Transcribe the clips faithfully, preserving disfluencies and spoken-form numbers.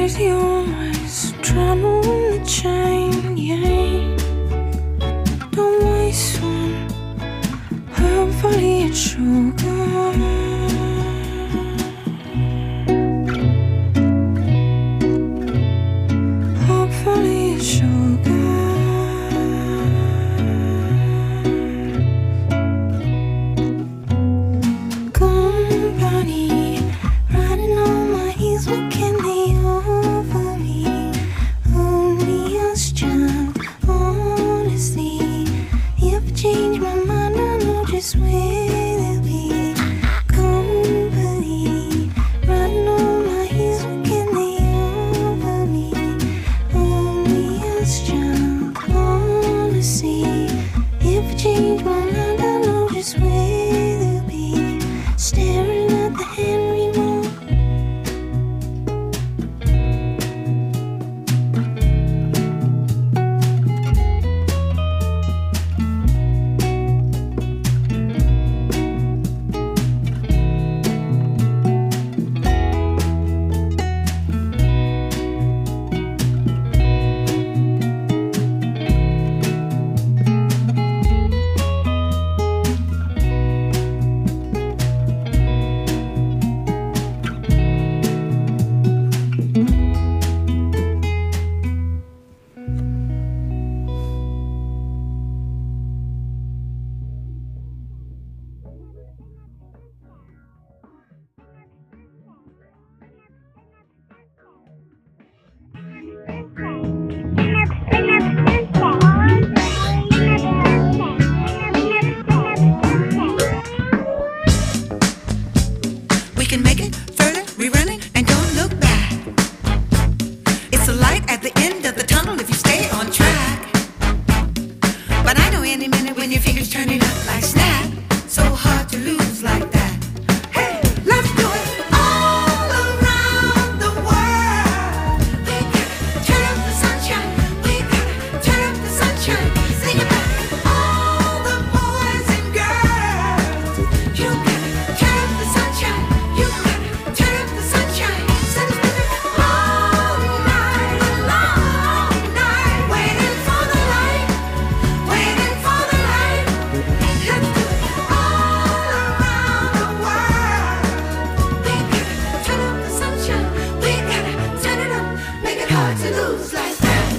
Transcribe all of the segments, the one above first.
crazy always trying to run the chain, yeah. Don't waste one, hopefully it's sugar. Hopefully it's sugar. Company riding on my heels, what can they offer me? Only us, child, honestly. If I change my mind, I know just where they'll be. Company riding on my heels, what can they offer me? Only us, child, honestly. If I change my mind, I know just where they'll be. Staring at the hand remote. We can make it further, we run it, and don't look back. It's a light at the end of the tunnel if you stay on track. But I know any minute when your fingers turning up like snap, so hard to lose like that. Hey, let's do it all around the world. We gotta turn up the sunshine. We gotta turn up the sunshine. Sing about it, all the boys and girls. You gotta turn up the sunshine. You gotta turn up the sunshine. Send us back all night, long night, waiting for the light, waiting for the light. Let's do it all around the world. We gotta turn up the sunshine. We gotta turn it up, make it hard to lose like that.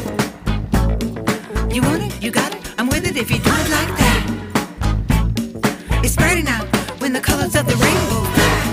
You want it, you got it, I'm with it if you do it like that. It's brighter now when the colors of the rainbow flash.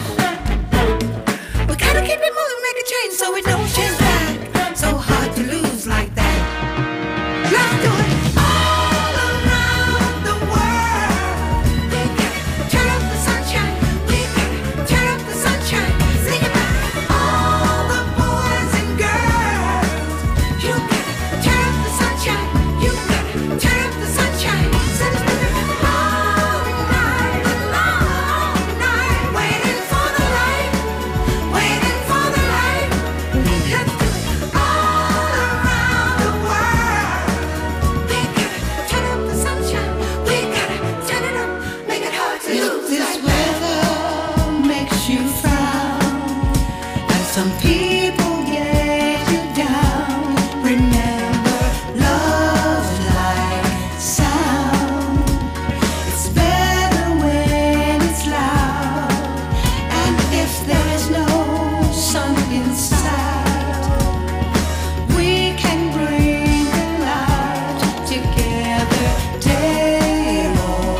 We gotta keep it moving, make a change so it don't change back. So hard to lose like that. Let's do it all around the world. We gotta turn up the sunshine. We gotta turn up the sunshine. Sing about it, all the boys and girls. You gotta turn up the sunshine. You gotta turn up the sunshine. Send us back all night, long night, waiting for the light, waiting for the light. Let's do it all around the world. We gotta turn up the sunshine. We gotta turn it up, make it hard to lose. This weather makes you frown, and some people get you down. Remember, love's like sound. It's better when it's loud, and if there's no sun inside, we can bring the light together day or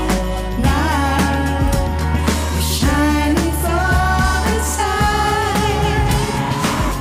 night. We're shining from inside.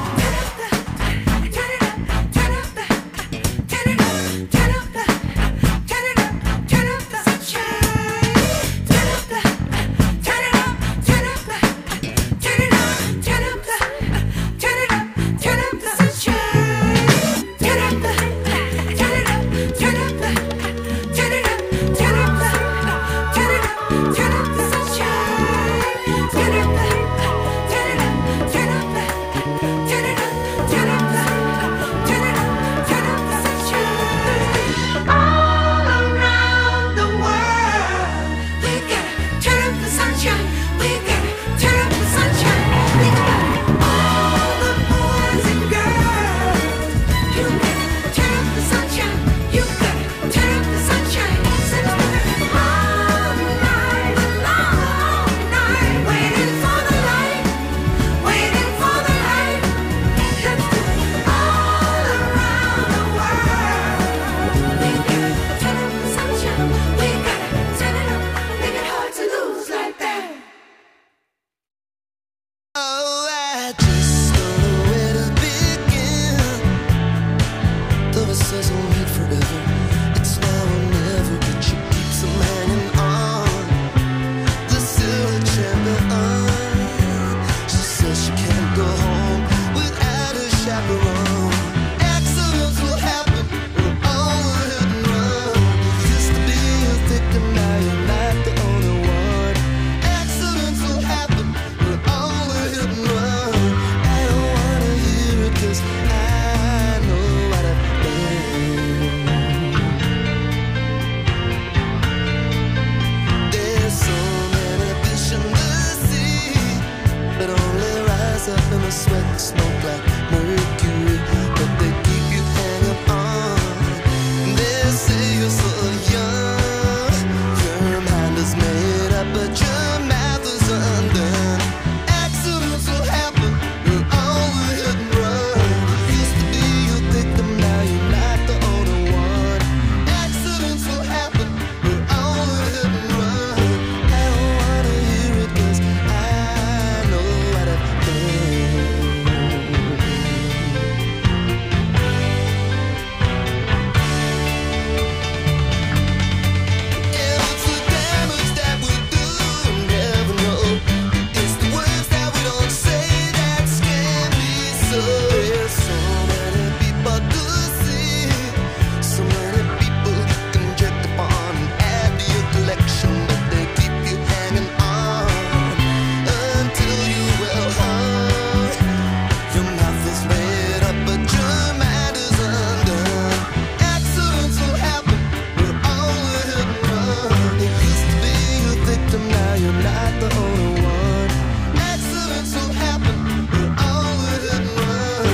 sweat, smoke like mercury, but they keep you hanging on. They say you're so young, your mind is made up, but your math is undone. Accidents will happen, you're all a hit and run. You used to be a victim, now you're not the only one. Accidents will happen, you're all a hit and run. I don't wanna hear it 'cause I know what I've done. And it's the damage that we do and never know. It's the words that we don't say that scare me so. There's so many people to see, so many people you can check upon and add to your collection, but they keep you hanging on until you well hung. Your mouth is made up, but your mind is undone. Accidents will happen, we're all a hit and run. You used to be a victim, now you're not the only one. Accidents will happen, we're all a hit and run.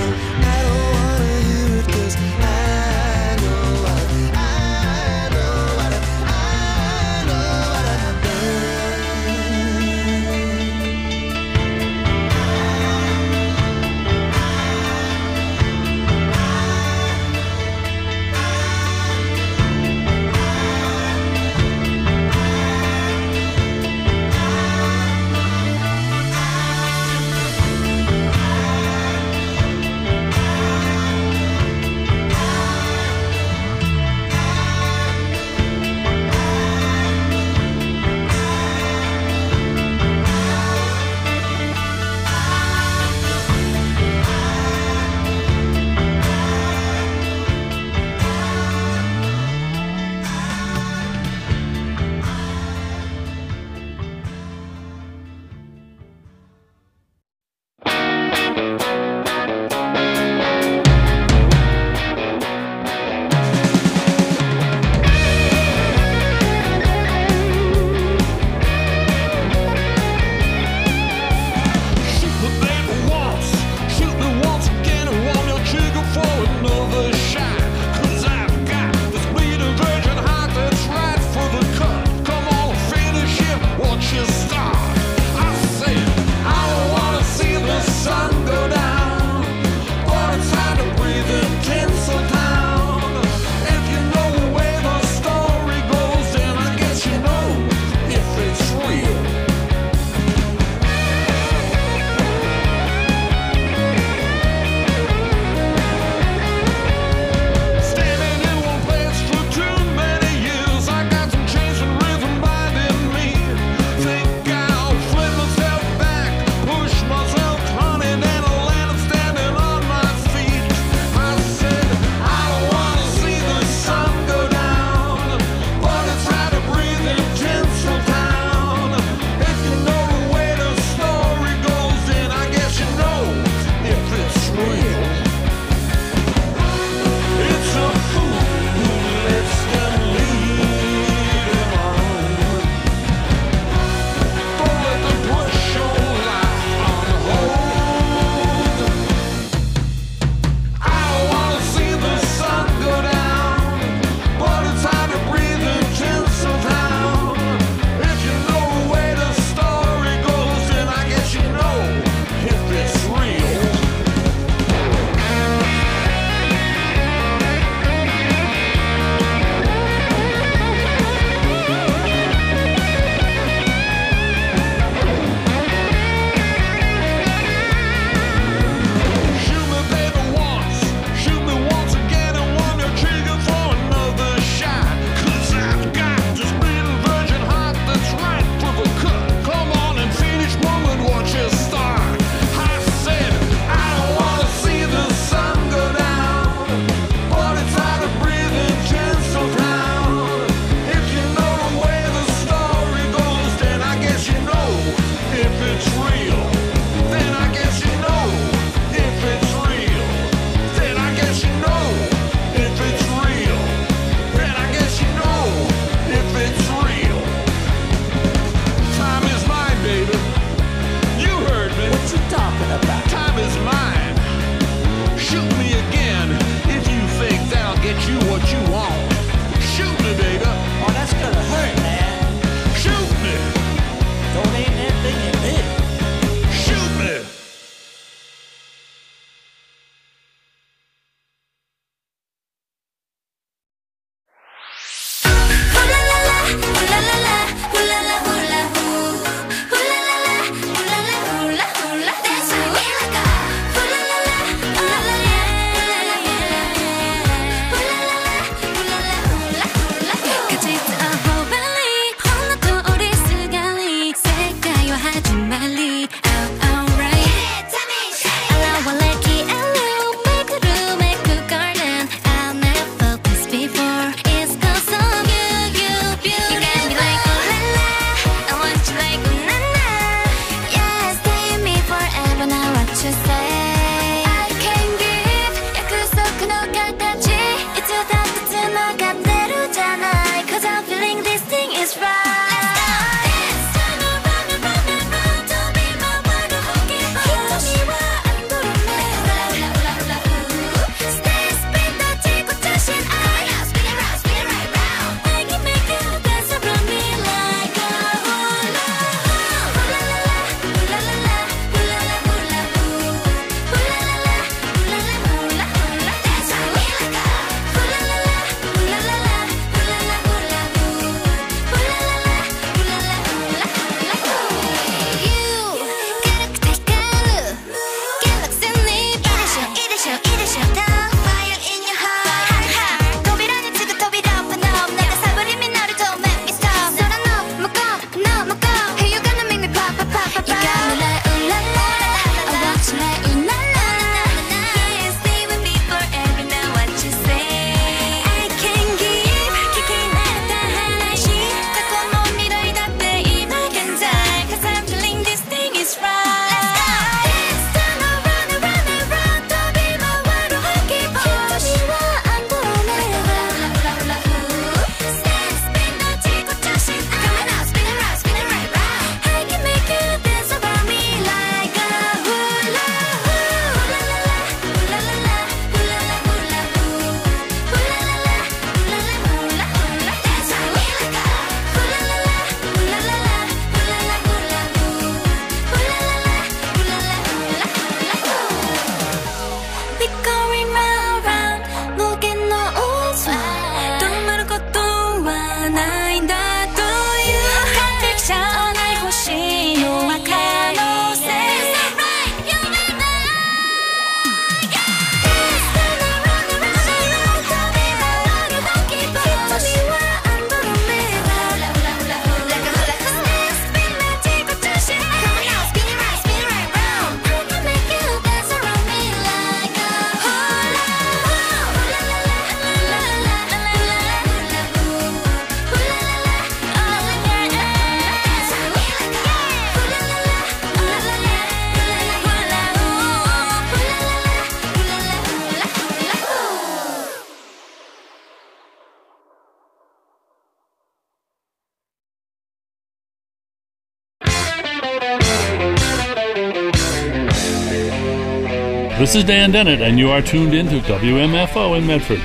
This is Dan Dennett, and you are tuned in to W M F O in Medford.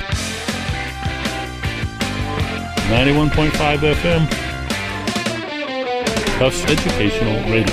ninety-one point five F M. Tufts Educational Radio.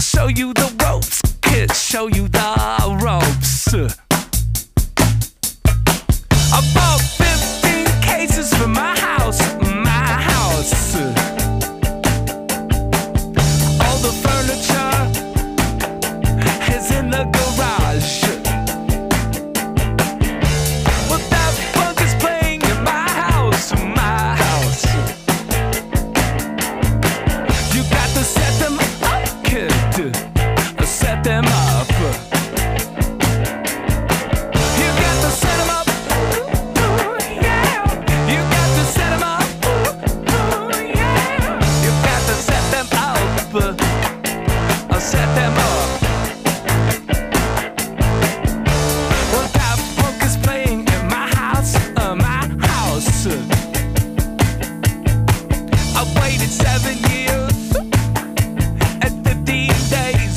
show you the ropes, kid, show you the ropes. I bought fifteen cases for my house, my house. All the furniture is in the garage. But that funk is playing in my house, my house. You got to set them up, kid. Set them up. You got to set them up. Yeah. You got to set them up. Yeah. You got to set them up. Uh, set them up. Well, that funk is playing in my house, uh, my house. I waited seven years and fifteen days.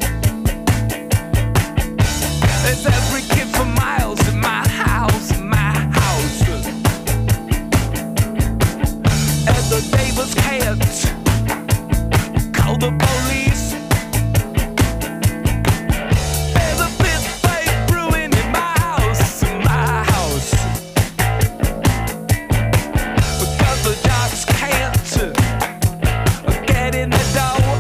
There's every kid for miles in my house, my house. And the neighbors can't call the police. There's a fist fight brewing in my house, my house. Because the jocks can't get in the door.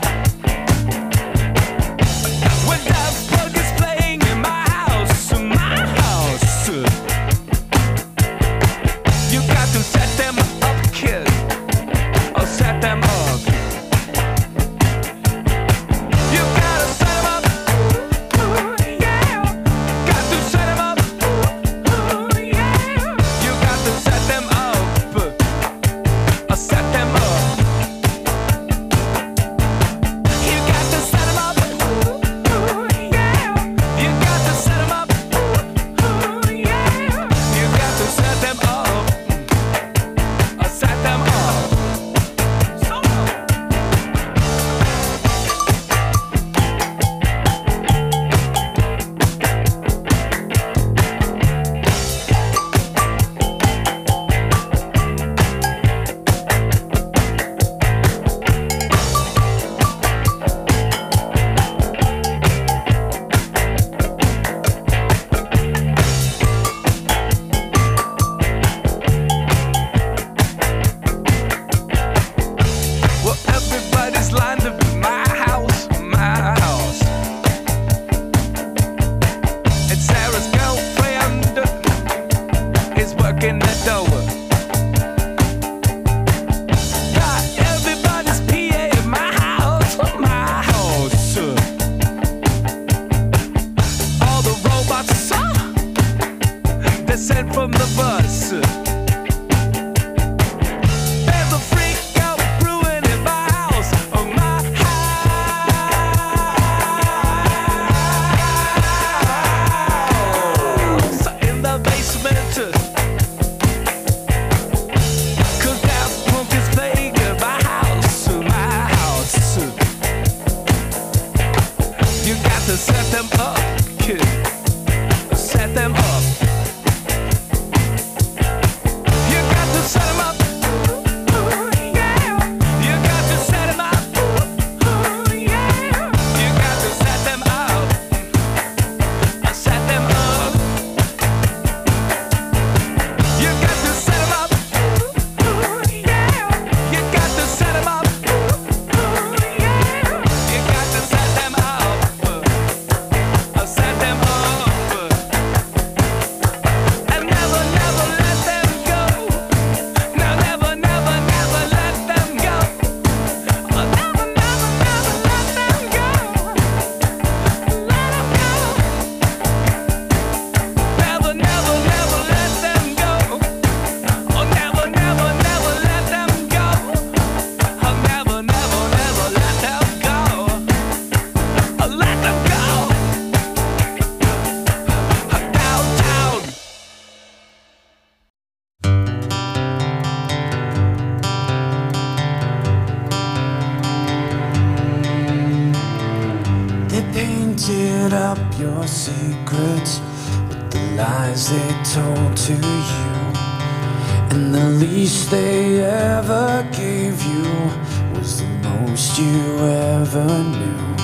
When that plug is playing in my house, my house. You got to set them up, kid. Or set them up. You gotta set them up. Yeah. Got to set them up. Yeah. You got to set them up. Or set them up. You got to set them up. Yeah. You got to set them up. Yeah. You got to set them up. Or set them up. Well, everybody's lined up in my house, my house. And Sarah's girlfriend is working the door. Got everybody's P A in my house, my house. All the robots are descend from the bus. There's a freak out brewing in my house, oh my house. In the basement, 'cause that punk is playing in my house, my house. You got to set them up, kid. Set them up. You got to set them up. Yeah. You got to set them up. Yeah. You got to set them up. Set them up. You got to set them up. Yeah. You got to set them up. Yeah. You got to set them up. Set them up. And never, never let them go. No, never, never, never let them go. Oh, never, never, never let them go. Let them go. Never, never, never let them go. Oh, never, never, never let them go. Oh, never, never, never let them go. Oh, let them go. Downtown. They painted up your secrets with the lies they told to you, and the least they ever gave you was the most you ever knew.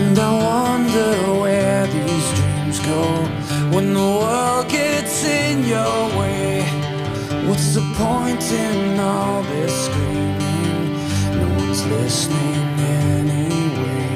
And I wonder where these dreams go when the world gets in your way. What's the point in all this screaming? No one's listening anyway.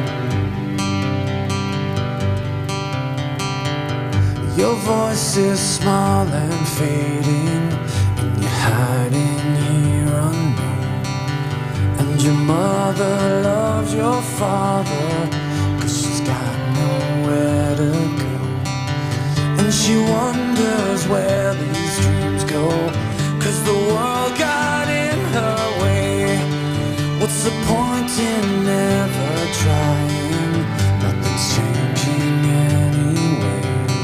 Your voice is small and fading, and you're hiding here unknown. And your mother loves your father, 'cause she's got nowhere to go. And she wonders where these dreams go, 'cause the world got in her way. What's the point in never trying? Nothing's changing anyway.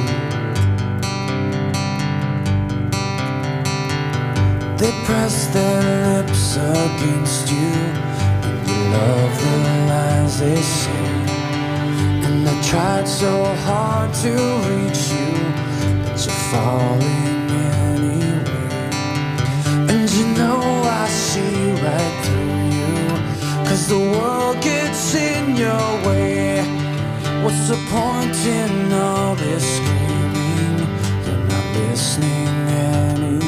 They press their lips against you, and you love the lies they say. And I tried so hard to reach you, but you're falling anyway. And you know I see right through you, 'cause the world gets in your way. What's the point in all this screaming? You're not listening anyway.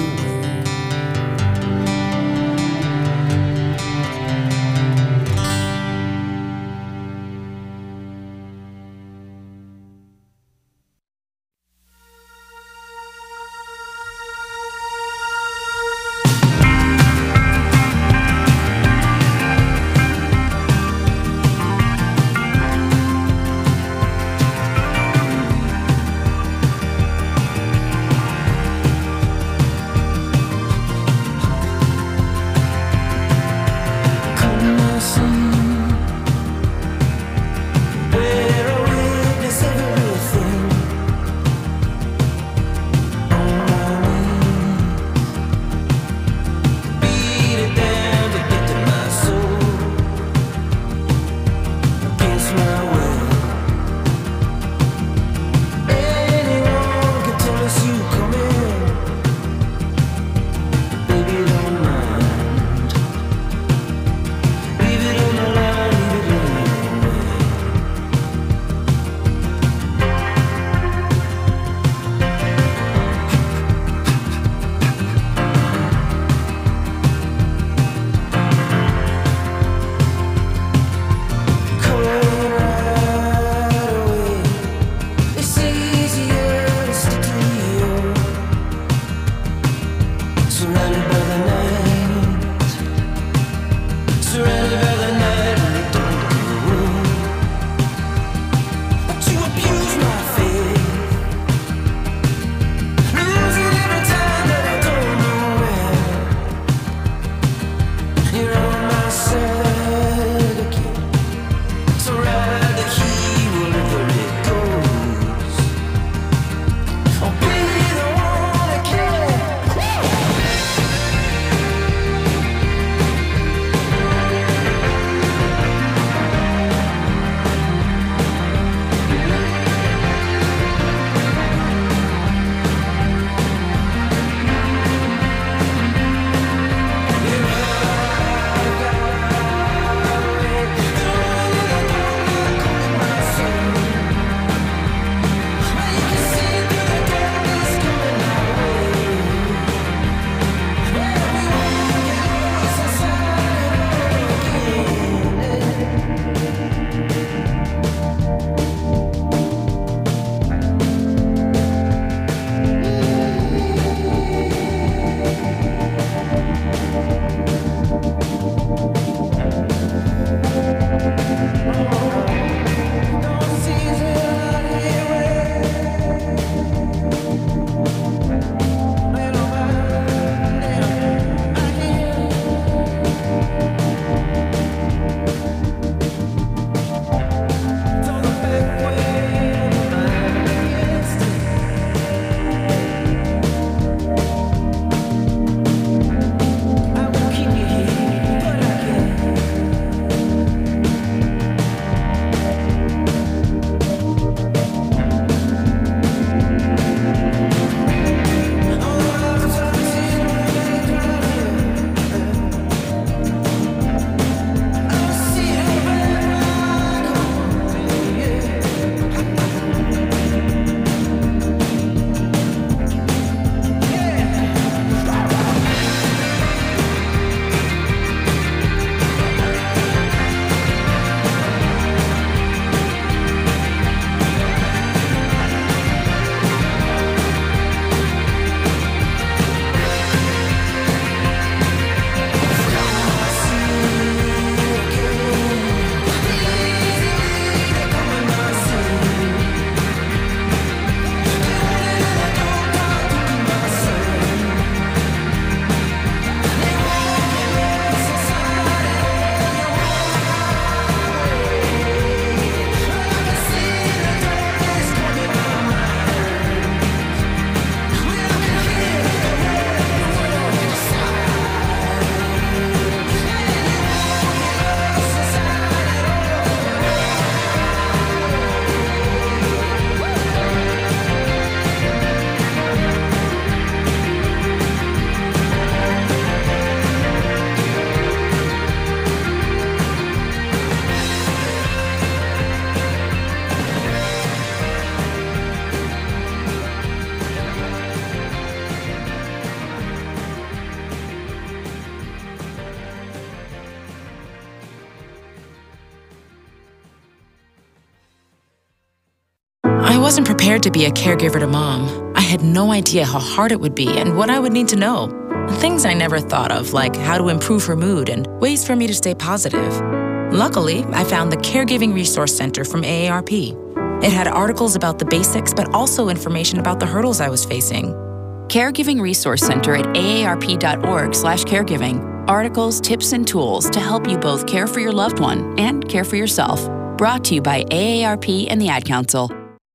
wasn't prepared to be a caregiver to Mom. I had no idea how hard it would be and what I would need to know. Things I never thought of, like how to improve her mood and ways for me to stay positive. Luckily, I found the Caregiving Resource Center from A A R P. It had articles about the basics, but also information about the hurdles I was facing. Caregiving Resource Center at A A R P dot org slash caregiving. Articles, tips, and tools to help you both care for your loved one and care for yourself. Brought to you by A A R P and the Ad Council.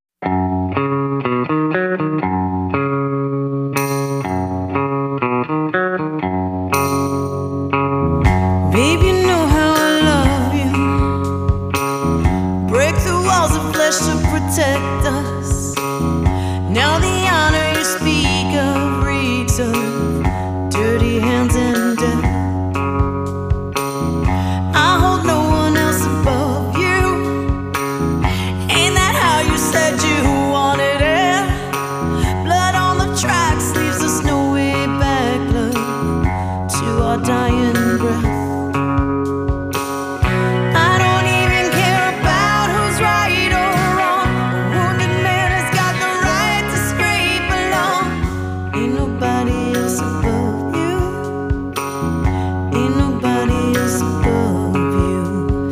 Baby, you know how I love you. Break through walls of flesh to protect us. Now the honor you speak of reeks of dirty hands and death. I hold no one else above you. Ain't that how you said you wanted it? Blood on the tracks leaves us no way back, love, to our dying breath. I don't even care about who's right or wrong. A wounded man has got the right to scrape along. Ain't nobody else above you. Ain't nobody else above you.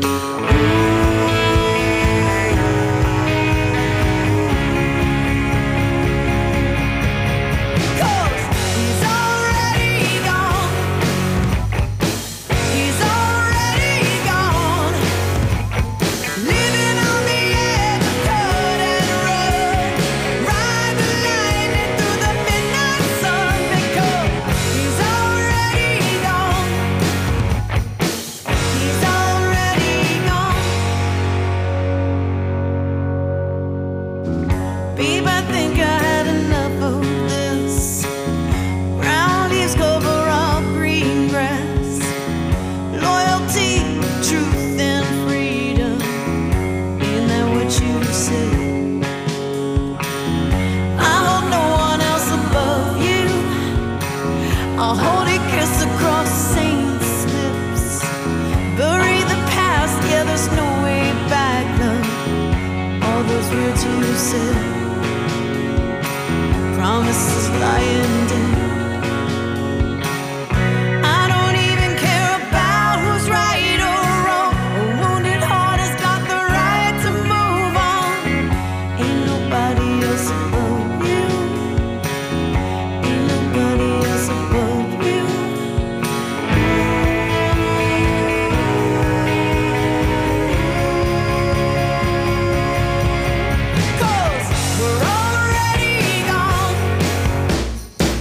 Cause he's already gone. He's already gone. Living on the edge of cut and run. Ride the lightning through the midnight sun. Because he's already gone. He's already gone. Babe, I think I had enough of this. Round leaves cover up green grass. Loyalty, truth, and freedom. Ain't that what you said? I hold no one else above you. I'll hold a kiss across saints' lips. Bury the past, yeah, there's no way back, love. All those words you said. Promises lying dead. I don't even care about who's right or wrong. A wounded heart has got the right to move on. Ain't nobody else above you. Ain't nobody else above you. Cause we're already gone.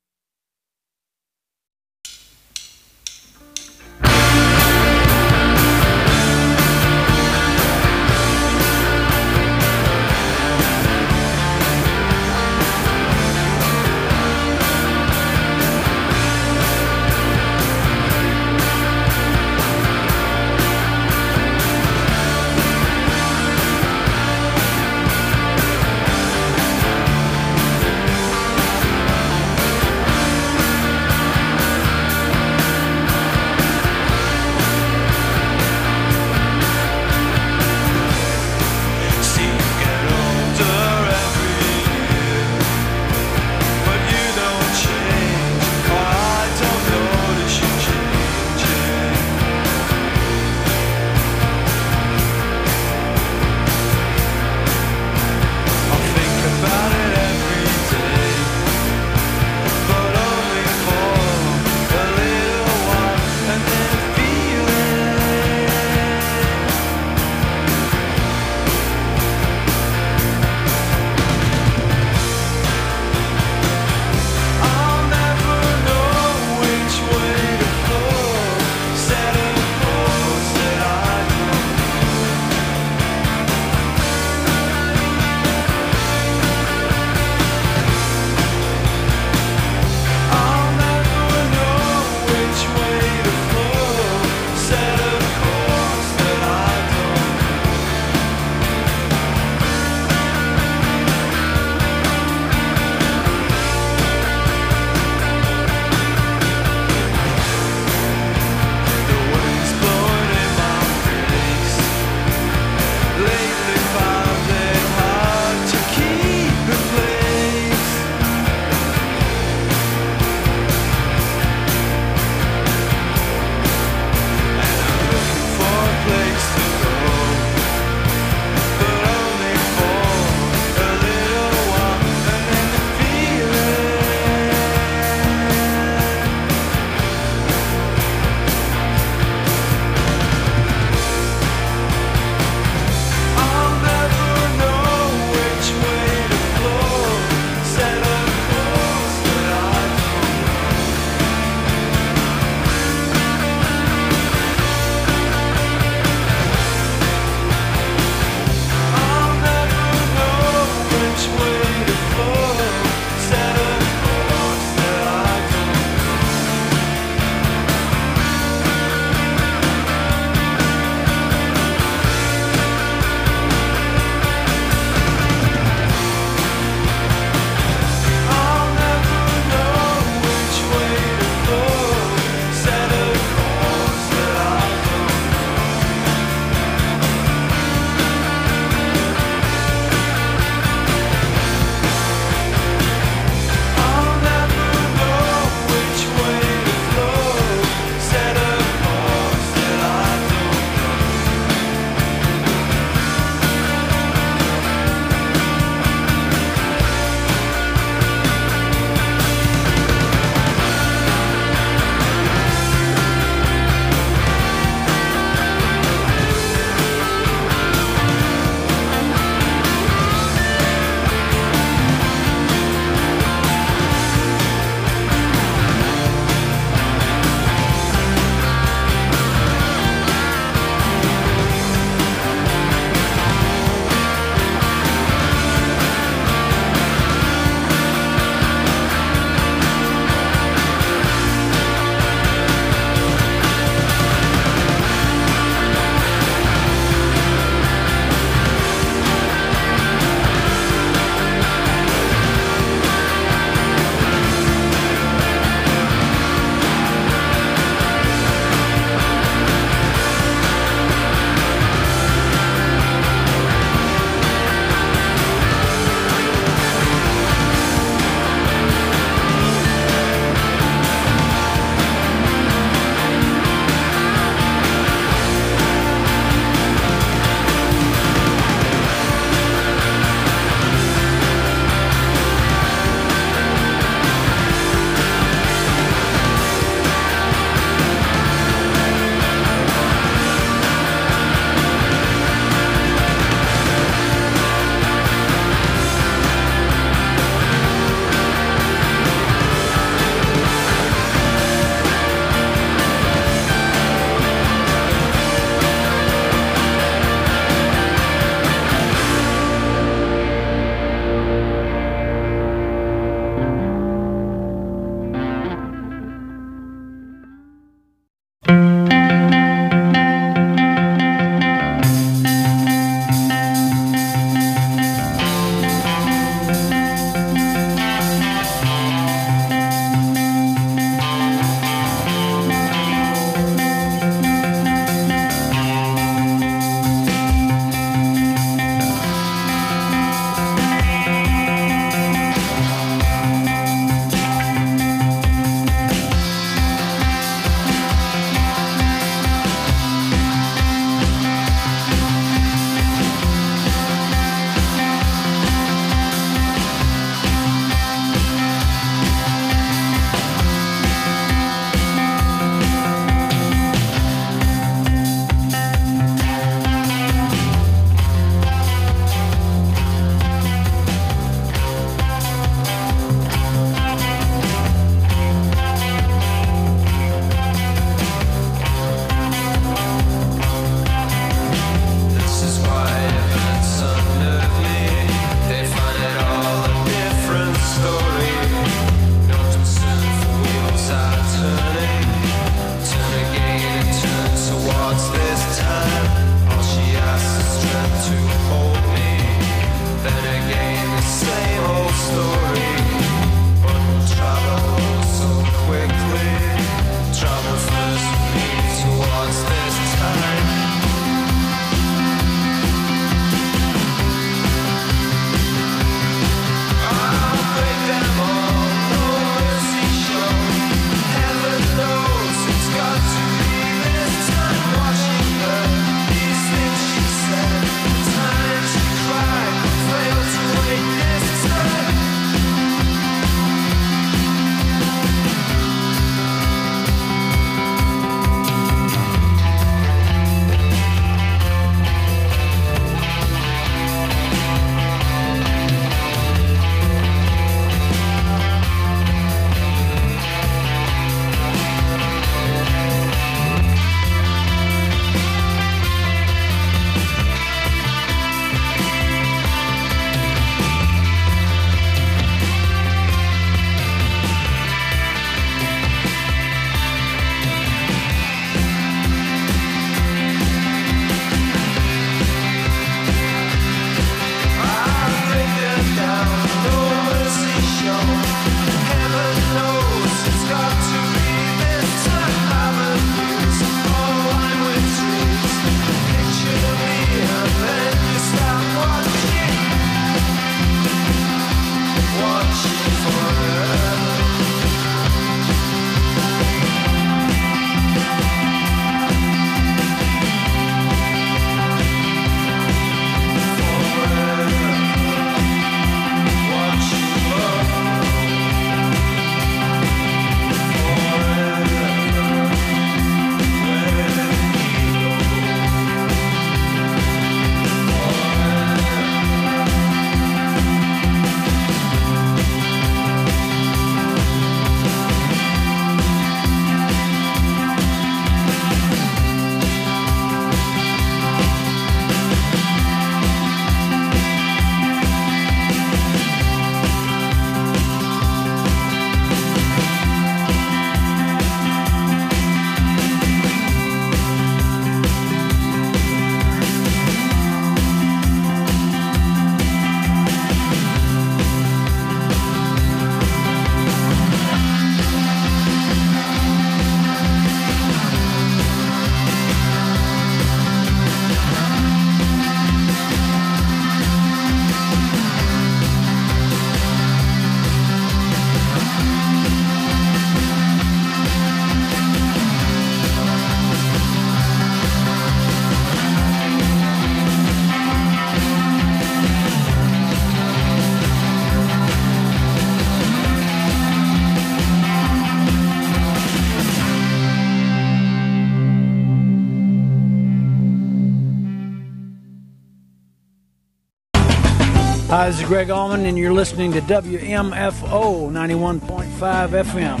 Hi, this is Greg Allman, and you're listening to W M F O ninety-one point five F M.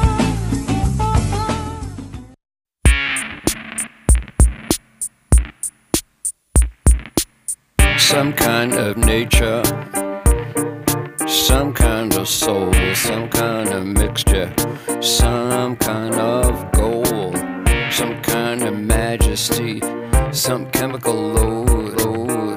Some kind of nature, some kind of soul, some kind of mixture, some kind of gold, some kind of majesty, some chemical load. load.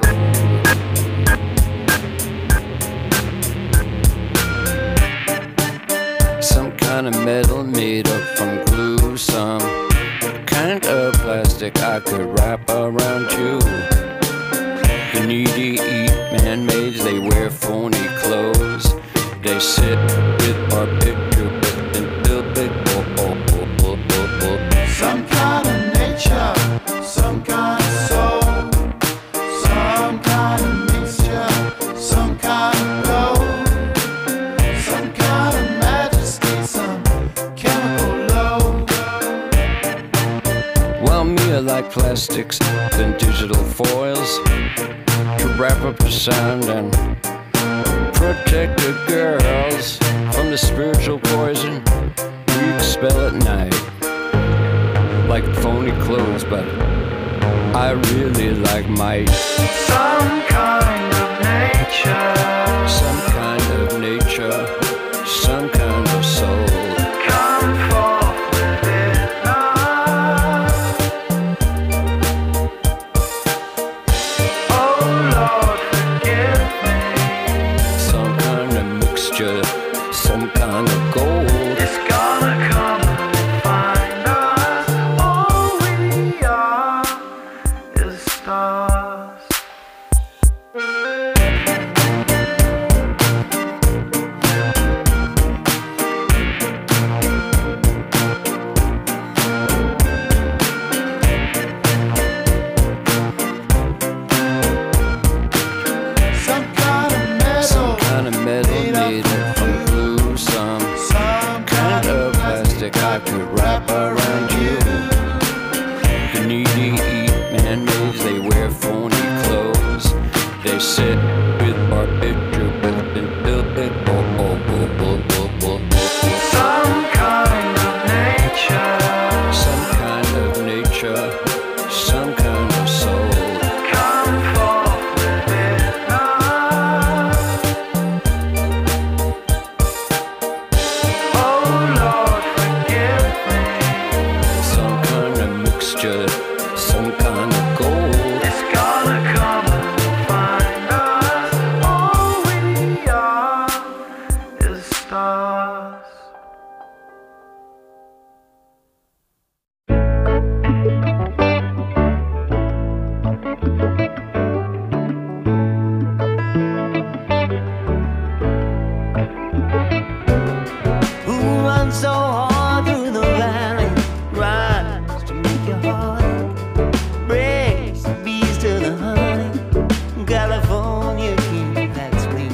Some kind of metal made up from glue, some kind of plastic I could wrap around you. The needy eat man-mades, they wear phony clothes. They sit with our picture and build big oh, oh, oh, oh, oh, oh. Some kind of nature, some kind of soul, some kind of mixture, some kind of gold, some kind of majesty, some chemical load. Well, me I like plastics, then digital foils to wrap up the sound and protect the girls from the spiritual poison we expel at night. Like phony clothes, but I really like might. Some kind of nature, some kind of nature, some kind of soul. come forth within us. Oh Lord, forgive me. Some kind of mixture, some kind of gold. It's gonna come and find us. All we are is stars. Some kind of metal, Some kind of metal made up from glue, some some kind of plastic I could wrap around you. The needy eat man-mades, they wear phony clothes. They sit with our picture but and build big oh, oh, oh, oh, oh, oh, oh. some kind of nature, Some kind of nature, some kind of soul. come forth within us. Oh Lord, forgive me. Some kind of mixture, some kind of gold. It's gonna come and find us. All we are is stars. Who runs so hard through the valley, rides to make your heart breaks the bees to the honey. California king, that's me.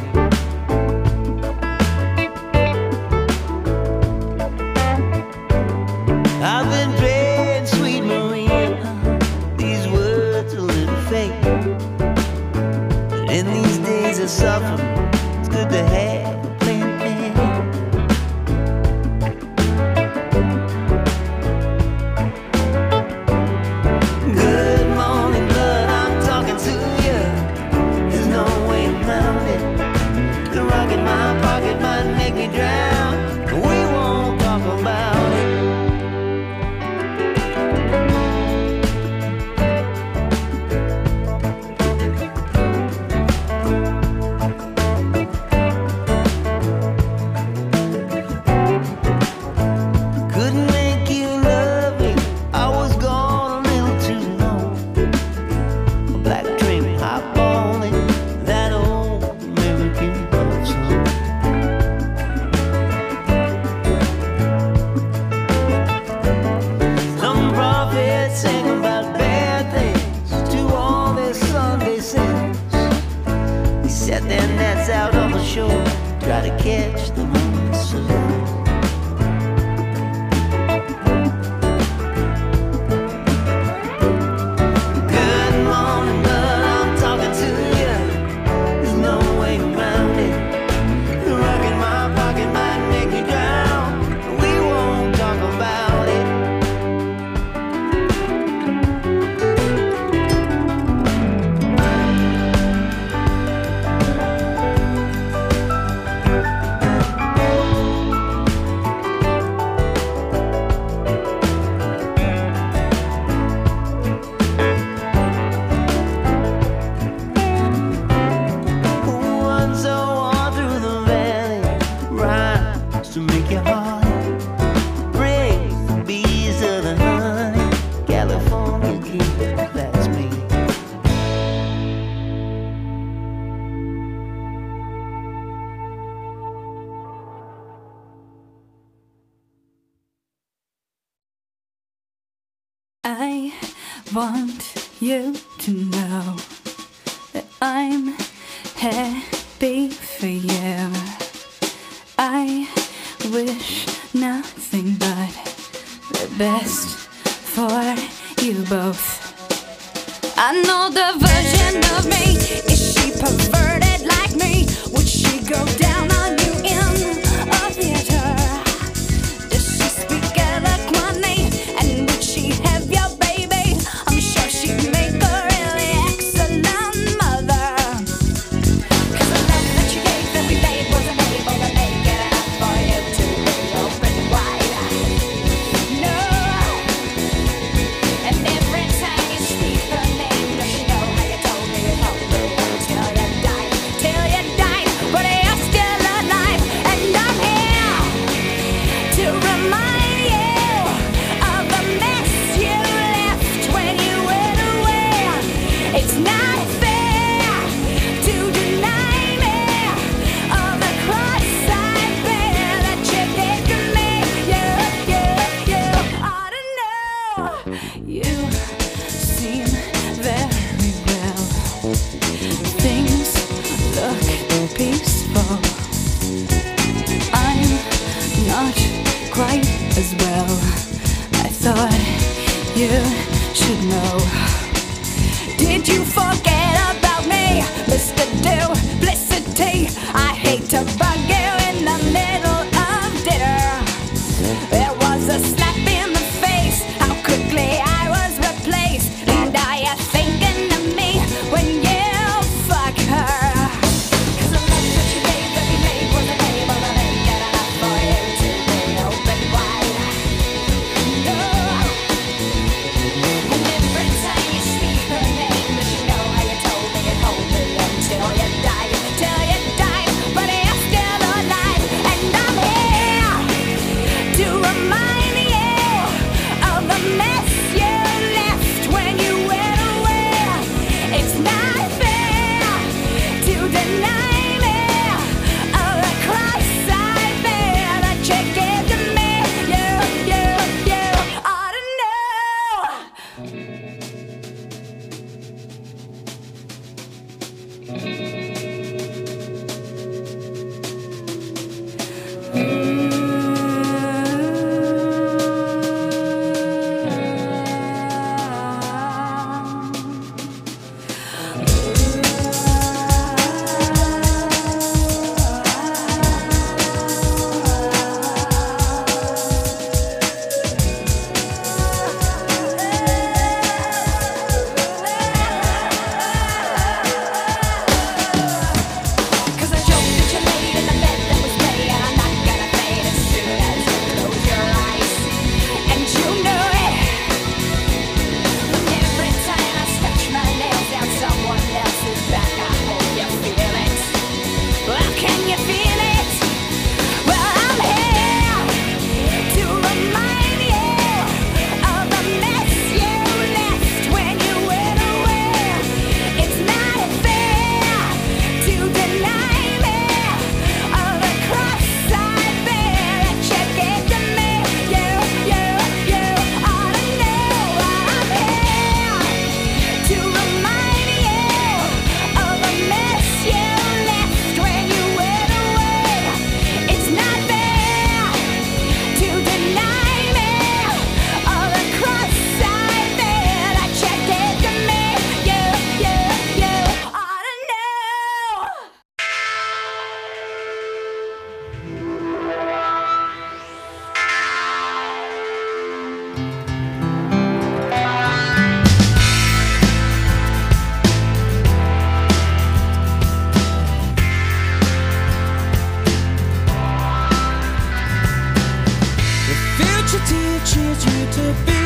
I've been playing Sweet Maria, these words a little fake, but in these days of suffering, it's good to have a plan. Good morning, blood, I'm talking to you. There's no way around it. The rock in my pocket might make me drown, but we won't talk about it. Couldn't make you love me, I was gone a little too long. A black train hop on it, that old American love song. Some prophets sing about bad things to all their Sunday sins. They set their nets out on the shore, try to catch the morning sun. Good morning, blood, I'm talking to you. There's no way to make your heart break. The bees of the honey, California kid, that's me. I want you to know that I'm happy for you. I wish nothing but the best for you both. I know the version of me. Is she perverted like me? Would she go down on you in a theater? Does she speak eloquently? And would she have your baby? I'm sure she'd make a really excellent mother. 'Cause the love that you gave every day wasn't able to make it enough for you to be open wide. No. And every time you speak her name, does she know how you told me you told me till you died, till you died, but you're still alive, and I'm here to remind you of the mess you left when you went away. It's not fair to deny me of the cross I bear that you gave to me. You, you, you ought to know. You seem very well. Things look peaceful. I'm not quite as well. I thought you should know. Did you forget about me, Mister Duplicity? I hate to bug you in the middle of dinner. There was a slap in the face, how quickly I was replaced. And are you thinking of me when you fuck her? 'Cause the love that you gave every day wasn't able to make it enough for you to be open wide. No. And every time you speak her name, does she know how you told me you'd hold me until you died, till you died, but you're still alive, and I'm here to remind you of the mess you left when you went away. It's not fair to deny me of the cross I bear that you gave to me. You, you, you ought to know. Cause I joked that you laid in the bed that was made, and I'm not gonna fade as soon as you close your eyes. And you know it. Every time I scratch my nails down someone else's back, I hope you feel it. Well, can you feel it? Well, I'm here to remind you of the mess you left when you went away. It's not fair to deny me of the cross I bear that you gave to me. You, you, you ought to know I'm here to remind you of the mess you left when you went away. It's not fair to deny me of the cross I bear that you gave to me. You, you, you ought to know. The future teaches you to be